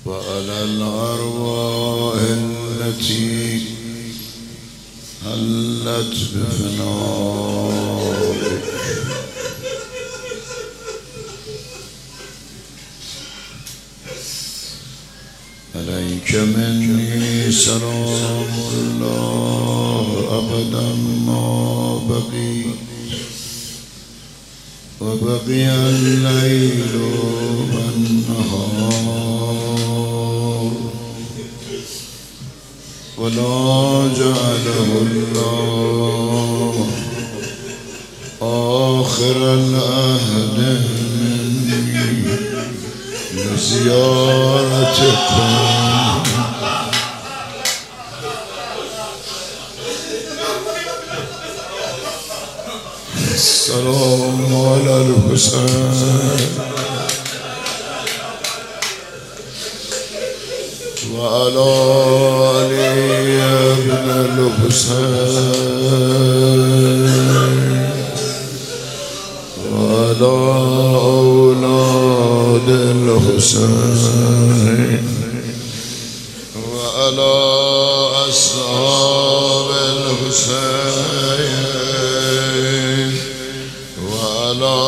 وعلى الأرواح التي هلت بفنائك عليك مني سلام الله أبدا ما بقي وبقي الليل والنهار ولا جعله الله آخر العهد مني لزيارتكم السلام على الحسين وعلى علي بن الحسين وعلى أولاد الحسين وعلى أصحاب الحسين وعلى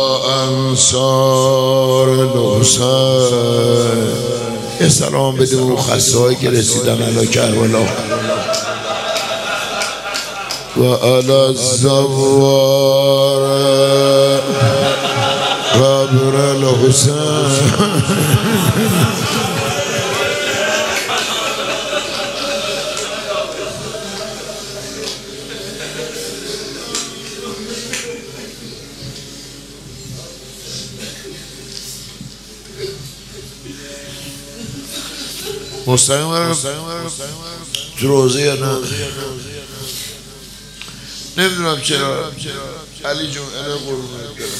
أنصار الحسين. یه سلام بده اون خسایی که رسیدن علی کربلا و علی الزوار قبر الحسین. مستقیم تو روزه یا نه نمیدونم چرا علی جون اله قربونت برم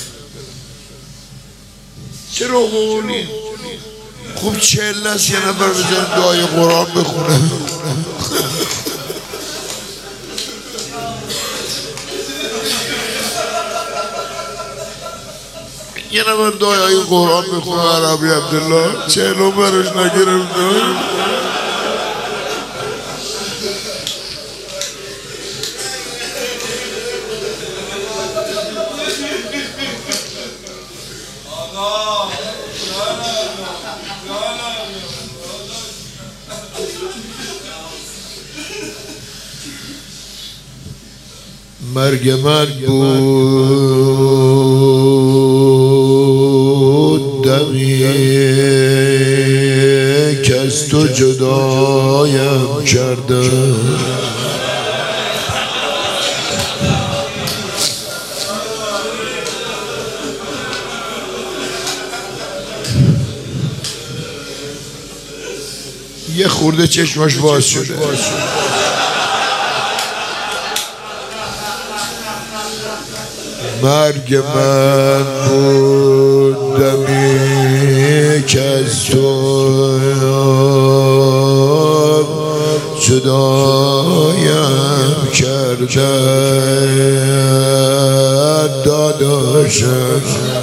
چرا قولی خوب 40 است یه نفر بزن دعای قرآن بخونه یه نفر دعای قرآن بخونه عربی عبدالله 40 برش نگرفتم. مرگ من بود دمی که از تو جدایم کرده یه خورده چشماش باز شده مرگ من بود دمی که از تو جدایم کرده داداشم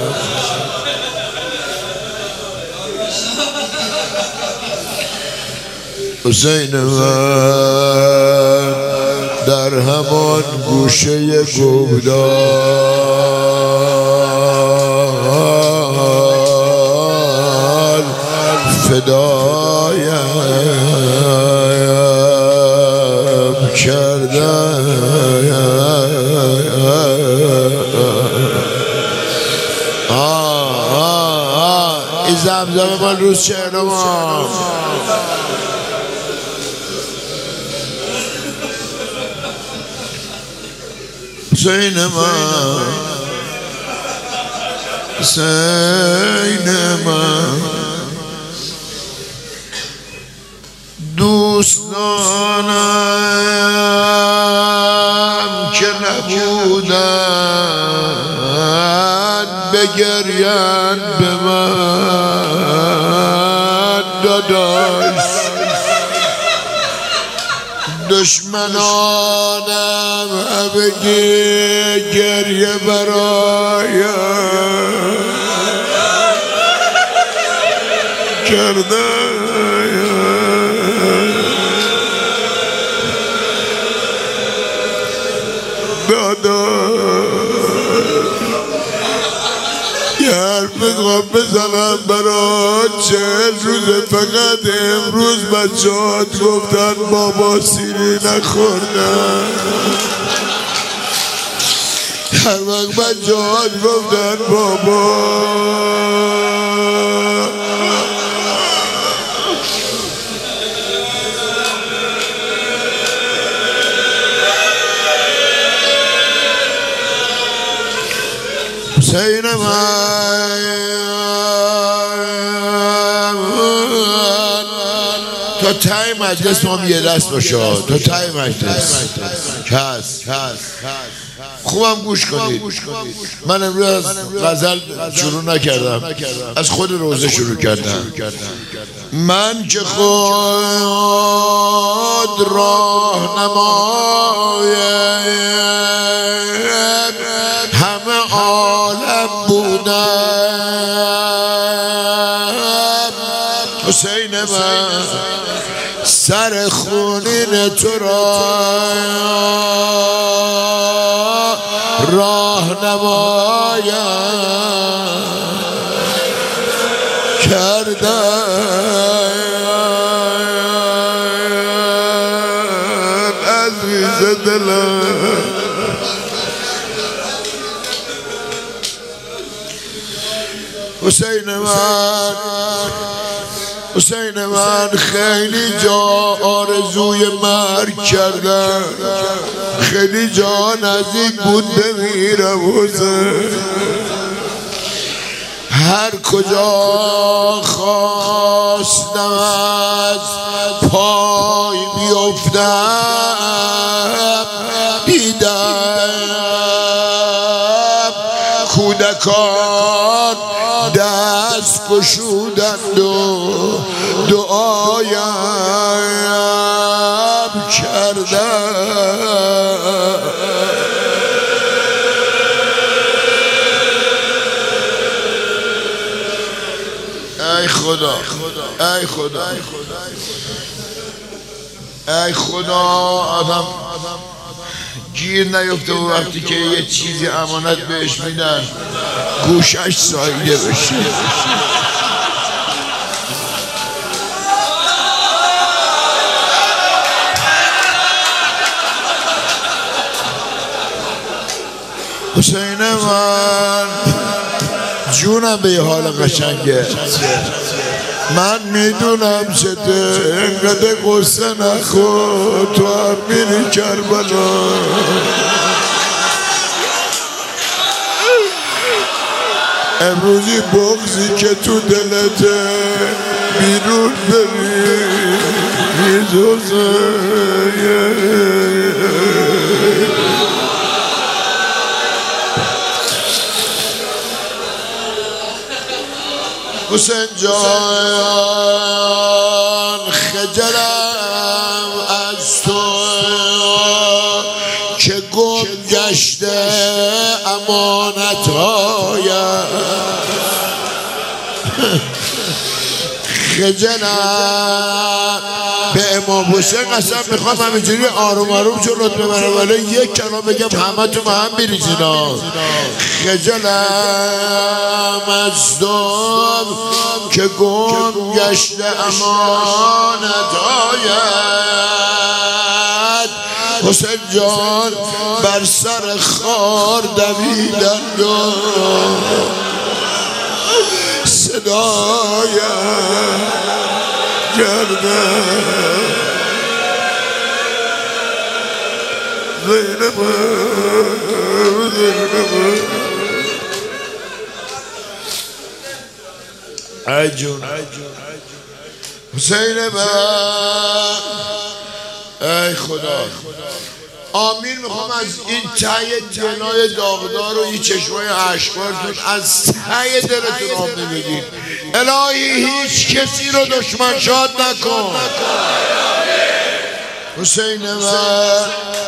حسین من در همان گوشه گودال فدایم کرده این زمزم من روز چهلم حسین من حسین من دوست دارم که نبودن بگرین به من داداش دشمنانم همگی گریه برایم کرده حرف میخوام بزنم برات 40 روز فقط امروز بچه‌هات گفتن بابا سیری نخوردن هر وقت بچه‌هات گفتن بابا حسین من تا تای مجلس هم یه دست باشه تا تای مجلس کس خوبم گوش کنید من امروز از غزل شروع نکردم از خود روزه شروع کردم من که خود راهنمای همه عالم بودم حسین من سر خونین تو را راهنمایم کردم عزیز دلم حسین من خیلی جا آرزوی مرگ کردم خیلی جا نزدیک بود بمیرم حسین هر کجا خواستم از پای بیفتم دیدم کودکان دست گشودند و دعایم کردم ای خدا ای خدا ای خدا آدم گیر نیفته و وقتی که یه چیزی امانت بهش میدن گوشش ساییده بشه حسین من جونم به یه حال قشنگه من میدونم چته انقدر قصه نخور تو هم میری کربلا امروزی بغضی که تو دلته بیرون بری حسین جان خجلم از تو که گم گشته امانت‌هایم خجلم به امام حسین قسم میخوام همینجوری آروم آروم جلوت ببرم ولی یک کلام بگم همه تو به هم میریزینا خجلم از تو که گم گشته امانت‌هایت حسین جان بر سر خار دویدند و صدایم کردم زینب ای جون حسین ای خدا آمین میخوام از این ته دلای داغدار و این چشمای اشکارتون از ته دلتون آمین بگید الهی هیچ کسی رو دشمن شاد نکن حسین من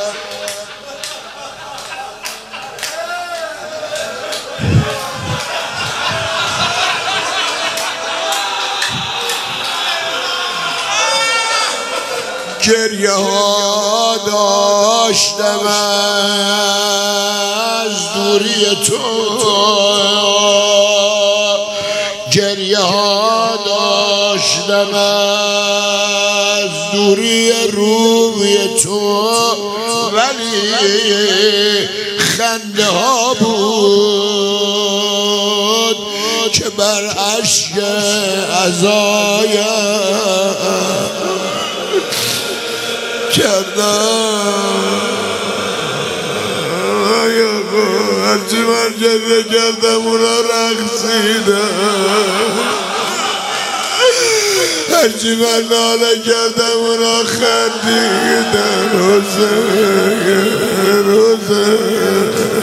گریه ها داشتم از دوری تو گریه ها داشتم از دوری روی تو، ولی خنده ها بود که بر اشک عزایم کردم. هرچی من جده کردم اونا رقصیدم، هرچی من ناله کردم اونا خندیدن. حسین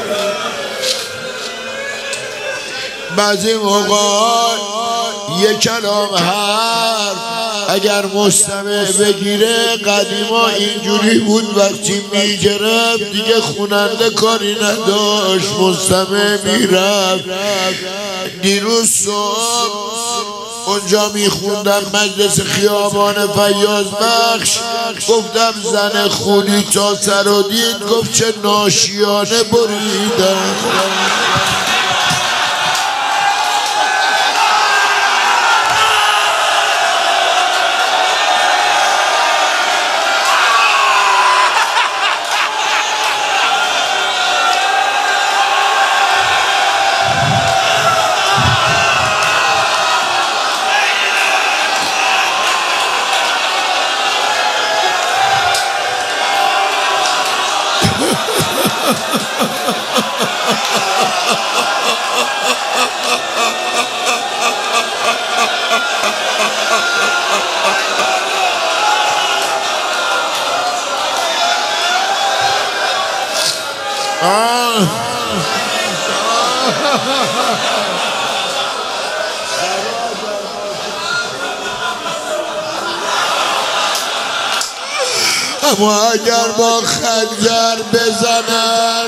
بعضی موقع یک کلام حرف اگر مستمع بگیره، قدیما اینجوری بود وقتی میگرفت دیگه خوننده کاری نداشت، مستمع میرفت. دیروز صبح اونجا میخوندم مجلس خیابان فیاض بخش، گفتم زن خونی تا سر و دید، گفت چه ناشیانه بریدن. اما اگر با خنجر بزنن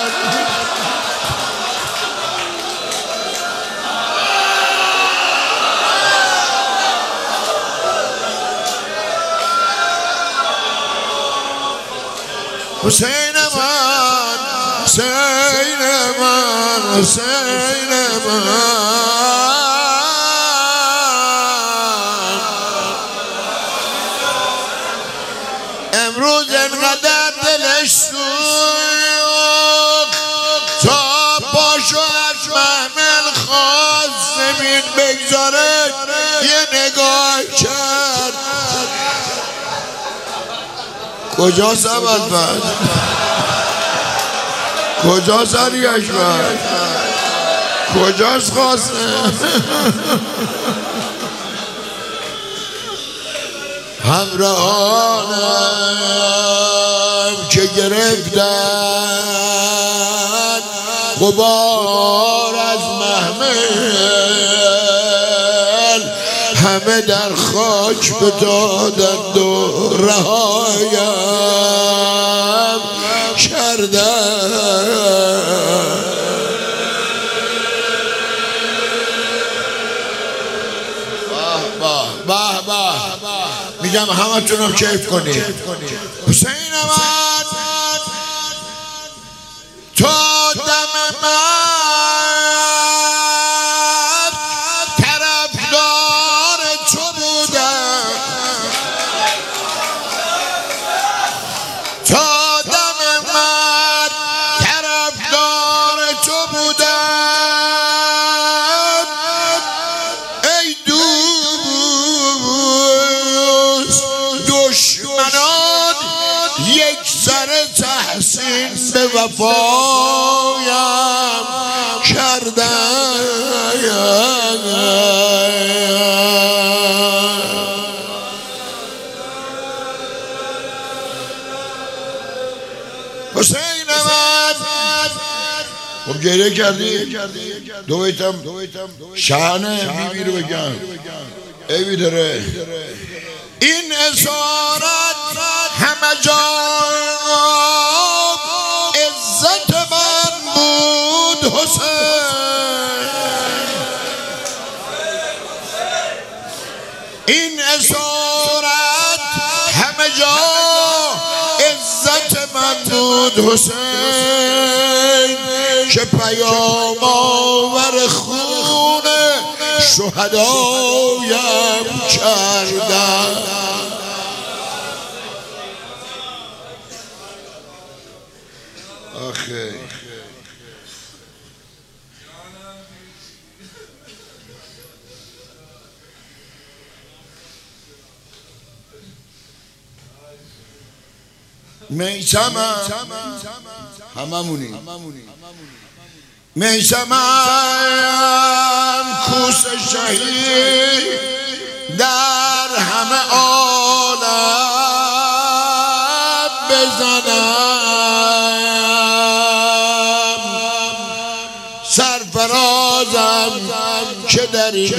حسین من، حسین من، حسین من، امروز انقدر دلش سوخت تا پاشو از محمل خواست زمین بگذاره، یه نگاه کرد. کجاست ابوالفضل؟ کجاست علی اکبر؟ کجاست قاسم؟ همراهانم که گرفتن غبار از محمل، همه در خاک بدادند و رهایم کردن. میگم همه تونم کیف کنید. حسین من تا دم من طرفدار تو بودم، تا دم من طرفدار تو بودم. ای دشمنان یک ذره تحسین به وفایم کردن. حسین من خب گریه کردی؟ دو بیتم شهنه بیبی رو بگم. ای بیداره این اسارت همه جا عزت من بود حسین، این اسارت همه جا عزت من بود حسین، که پیام آور خونه شهدایم کردم. آخه میثمم هممونی میثمم کوس شهید در همه عالم بزنم. سرفرازم که در این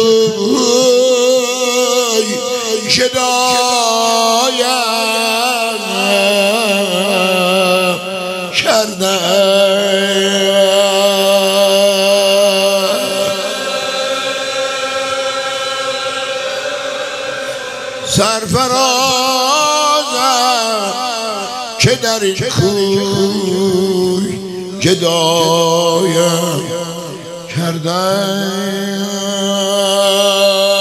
کوی شدایم کردم. سرفرازم که در این کوی گدایم کردم.